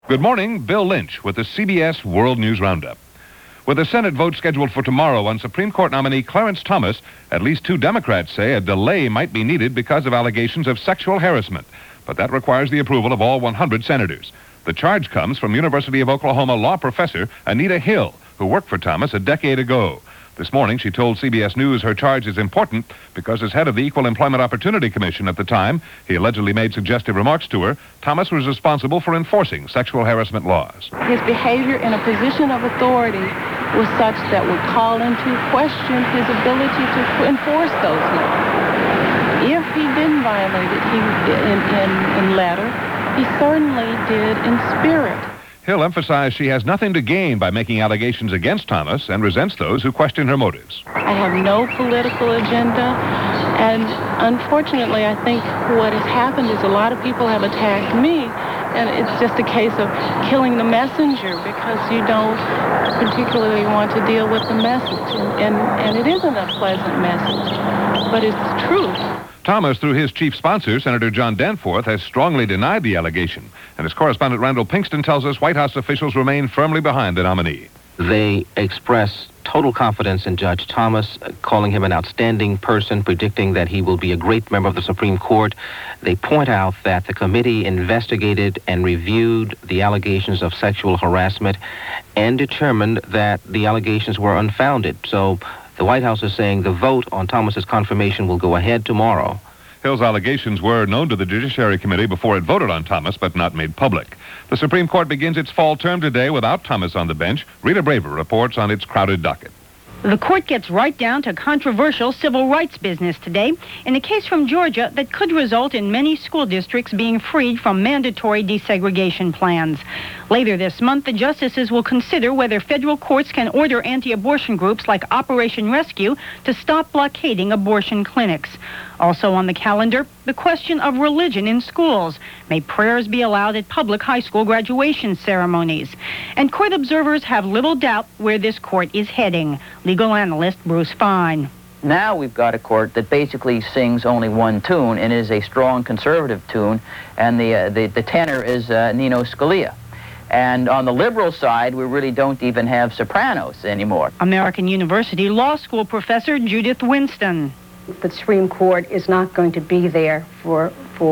Good morning, Bill Lynch with the CBS World News Roundup. With a Senate vote scheduled for tomorrow on Supreme Court nominee Clarence Thomas, at least 2 Democrats say a delay might be needed because of allegations of sexual harassment. But that requires the approval of all 100 senators. The charge comes from University of Oklahoma law professor Anita Hill, who worked for Thomas a decade ago. This morning, she told CBS News her charge is important because as head of the Equal Employment Opportunity Commission at the time, he allegedly made suggestive remarks to her. Thomas was responsible for enforcing sexual harassment laws. His behavior in a position of authority was such that would call into question his ability to enforce those laws. If he didn't violate it in letter, he certainly did in spirit. Hill emphasized she has nothing to gain by making allegations against Thomas and resents those who question her motives. I have no political agenda, and unfortunately, I think what has happened is a lot of people have attacked me, and it's just a case of killing the messenger because you don't particularly want to deal with the message, and it isn't a pleasant message, but it's truth. Thomas, through his chief sponsor, Senator John Danforth, has strongly denied the allegation. And as correspondent Randall Pinkston tells us, White House officials remain firmly behind the nominee. They express total confidence in Judge Thomas, calling him an outstanding person, predicting that he will be a great member of the Supreme Court. They point out that the committee investigated and reviewed the allegations of sexual harassment and determined that the allegations were unfounded. So the White House is saying the vote on Thomas's confirmation will go ahead tomorrow. Hill's allegations were known to the Judiciary Committee before it voted on Thomas, but not made public. The Supreme Court begins its fall term today without Thomas on the bench. Rita Braver reports on its crowded docket. The court gets right down to controversial civil rights business today in a case from Georgia that could result in many school districts being freed from mandatory desegregation plans. Later this month, the justices will consider whether federal courts can order anti-abortion groups like Operation Rescue to stop blockading abortion clinics. Also on the calendar, the question of religion in schools. May prayers be allowed at public high school graduation ceremonies? And court observers have little doubt where this court is heading. Legal analyst Bruce Fine. Now we've got a court that basically sings only one tune and is a strong conservative tune, and the tenor is Nino Scalia. And on the liberal side, we really don't even have sopranos anymore. American University Law School professor Judith Winston. The Supreme Court is not going to be there for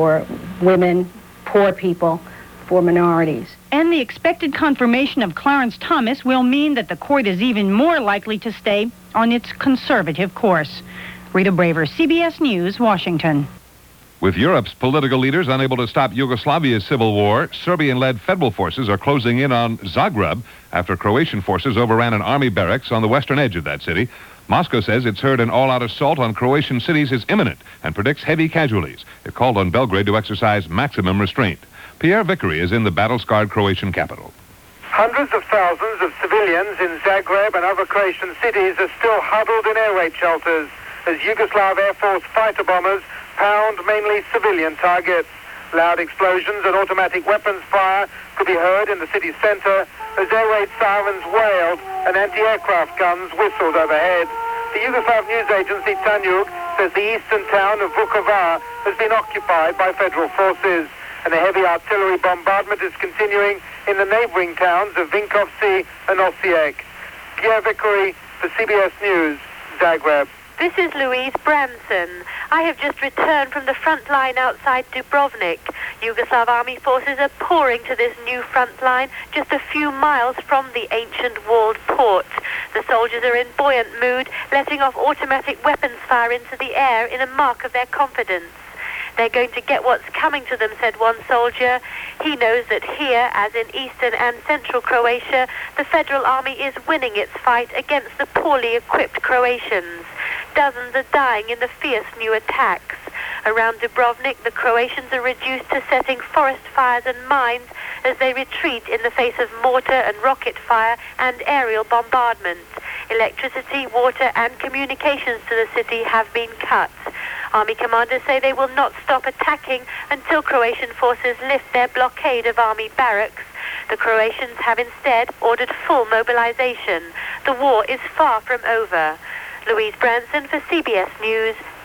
women, poor people, for minorities. And the expected confirmation of Clarence Thomas will mean that the court is even more likely to stay on its conservative course. Rita Braver, CBS News, Washington. With Europe's political leaders unable to stop Yugoslavia's civil war, Serbian-led federal forces are closing in on Zagreb after Croatian forces overran an army barracks on the western edge of that city. Moscow says it's heard an all-out assault on Croatian cities is imminent and predicts heavy casualties. It called on Belgrade to exercise maximum restraint. Pierre Vickery is in the battle-scarred Croatian capital. Hundreds of thousands of civilians in Zagreb and other Croatian cities are still huddled in air raid shelters as Yugoslav Air Force fighter bombers pound mainly civilian targets. Loud explosions and automatic weapons fire could be heard in the city's center as air raid sirens wailed and anti-aircraft guns whistled overhead. The Yugoslav news agency Tanjug says the eastern town of Vukovar has been occupied by federal forces, and a heavy artillery bombardment is continuing in the neighboring towns of Vinkovci and Osijek. Pierre Vickery for CBS News, Zagreb. This is Louise Branson. I have just returned from the front line outside Dubrovnik. Yugoslav army forces are pouring to this new front line just a few miles from the ancient walled port. The soldiers are in buoyant mood, letting off automatic weapons fire into the air in a mark of their confidence. They're going to get what's coming to them, said one soldier. He knows that here, as in eastern and central Croatia, the Federal Army is winning its fight against the poorly equipped Croatians. Dozens are dying in the fierce new attacks. Around Dubrovnik, the Croatians are reduced to setting forest fires and mines as they retreat in the face of mortar and rocket fire and aerial bombardment. Electricity, water and communications to the city have been cut. Army commanders say they will not stop attacking until Croatian forces lift their blockade of army barracks. The Croatians have instead ordered full mobilization. The war is far from over. Louise Branson for CBS News,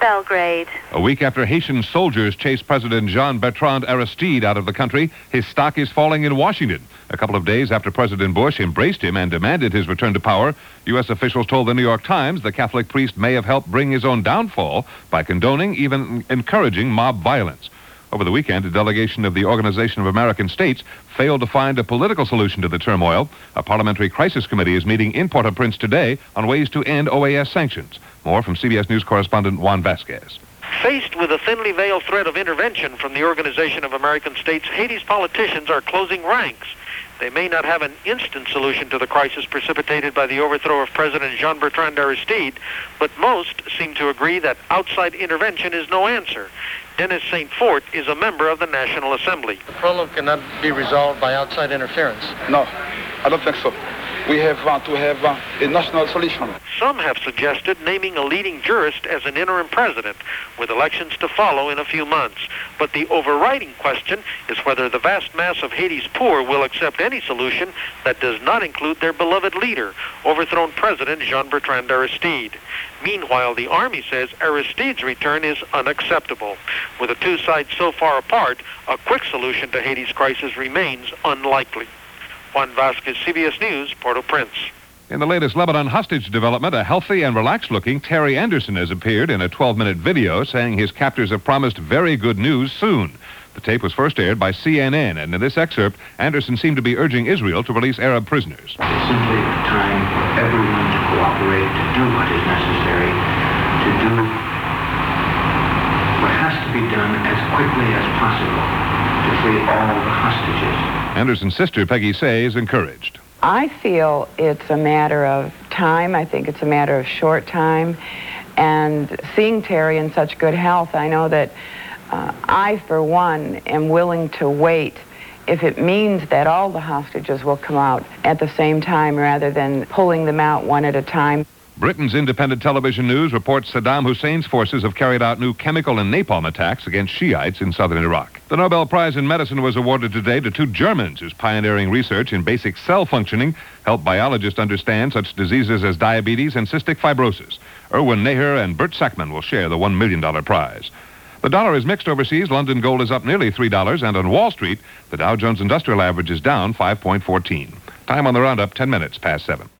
Belgrade. A week after Haitian soldiers chased President Jean-Bertrand Aristide out of the country, his stock is falling in Washington. A couple of days after President Bush embraced him and demanded his return to power, U.S. officials told the New York Times the Catholic priest may have helped bring his own downfall by condoning, even encouraging mob violence. Over the weekend, a delegation of the Organization of American States failed to find a political solution to the turmoil. A parliamentary crisis committee is meeting in Port-au-Prince today on ways to end OAS sanctions. More from CBS News correspondent Juan Vasquez. Faced with a thinly veiled threat of intervention from the Organization of American States, Haiti's politicians are closing ranks. They may not have an instant solution to the crisis precipitated by the overthrow of President Jean-Bertrand Aristide, but most seem to agree that outside intervention is no answer. Dennis St. Fort is a member of the National Assembly. The problem cannot be resolved by outside interference. No, I don't think so. We have to have a national solution. Some have suggested naming a leading jurist as an interim president, with elections to follow in a few months. But the overriding question is whether the vast mass of Haiti's poor will accept any solution that does not include their beloved leader, overthrown President Jean-Bertrand Aristide. Meanwhile, the army says Aristide's return is unacceptable. With the two sides so far apart, a quick solution to Haiti's crisis remains unlikely. Juan Vasquez, CBS News, Port-au-Prince. In the latest Lebanon hostage development, a healthy and relaxed-looking Terry Anderson has appeared in a 12-minute video saying his captors have promised very good news soon. The tape was first aired by CNN, and in this excerpt, Anderson seemed to be urging Israel to release Arab prisoners. It's simply time for everyone to cooperate, to do what is necessary, to do what has to be done as quickly as possible to free all the hostages. Anderson's sister, Peggy Say, is encouraged. I feel it's a matter of time. I think it's a matter of short time. And seeing Terry in such good health, I know that I, for one, am willing to wait if it means that all the hostages will come out at the same time rather than pulling them out one at a time. Britain's independent television news reports Saddam Hussein's forces have carried out new chemical and napalm attacks against Shiites in southern Iraq. The Nobel Prize in Medicine was awarded today to two Germans whose pioneering research in basic cell functioning helped biologists understand such diseases as diabetes and cystic fibrosis. Erwin Neher and Bert Sackman will share the $1 million prize. The dollar is mixed overseas. London gold is up nearly $3, and on Wall Street, the Dow Jones Industrial Average is down 5.14. Time on the roundup, 10 minutes past 7.